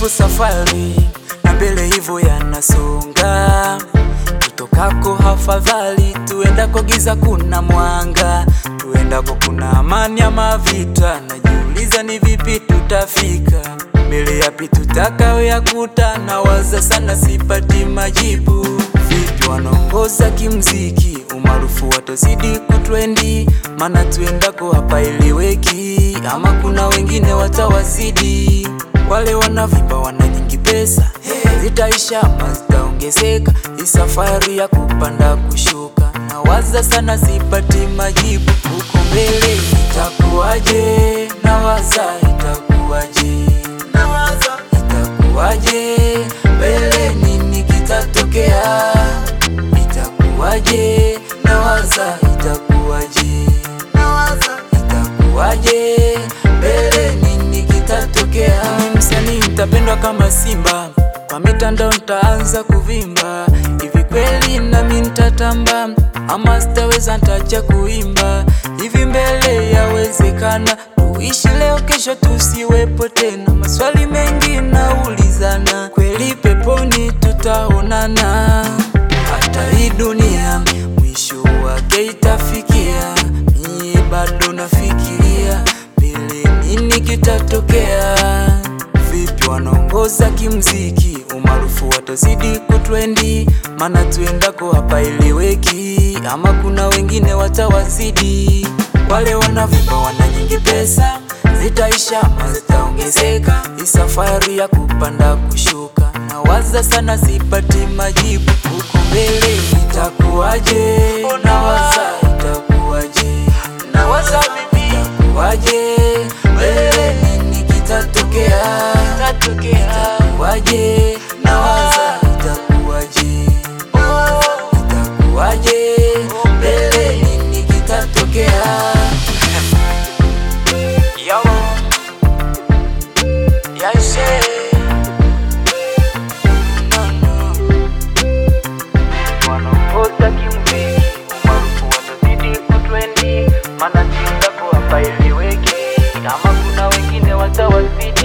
ipo safari na mbele hivyo yanasonga. Tutokako hafadhali, tuendako giza kuna mwanga. Tuendako kuna amani ama vita, najiuliza ni vipi tutafika. Mbele yapi tutakayoyakuta, nawaza sana sipati majibu. Vipi wanaongoza kimziki, umaarufu watazidi kutrendi. Maana tuendako hapa iliweki, ama kuna wengine watawazidi. Wale wanavimba wana nyingi pesa, zitaisha ama zitaongezeka. Hii safari ya kupanda kushuka, nawaza sana sipati majibu. Huko mbele itakuwaje, nawaza itakuwaje, itakuwaje mbele, nini kitatokea? Itakuwaje, nawaza itakuwaje, itakuwaje mbele, nini kitatokea? Msanii nitapendwa kama simba, kwa mitandao nitaanza kuvimba. Hivi kweli nami nitatamba, ama sitaweza nitacha kuimba? Hivi mbele yawezekana tuishi leo, kesho tusiwepo tena? Maswali mengi naulizana, kweli peponi tutaonana? Hata hii dunia mwisho wake itafikia, mie bado nafikiria mbele nini kitatokea. Vipi wanaongoza kimziki, umaarufu watazidi kutrendi. Maana tuendako hapa iliweki, ama kuna wengine watawazidi. Wale wanavimba wana nyingi pesa, zitaisha ama zitaongezeka. Hii safari ya kupanda kushuka, nawaza sana sipati majibu. Huko mbele itakuwaje, nawaza itakuwaje, nawaza mimi itakuwaje mbele, nini kitatokea? Itakuwaje, nawaza itakuwaje, itakuwaje mbele, nini kitatokea? Yo, yeah, say, wanaongoza kimziki, umaarufu watazidi kutrendi. Maana tuendako hapa iliweki, ama kuna wengine watawazidi.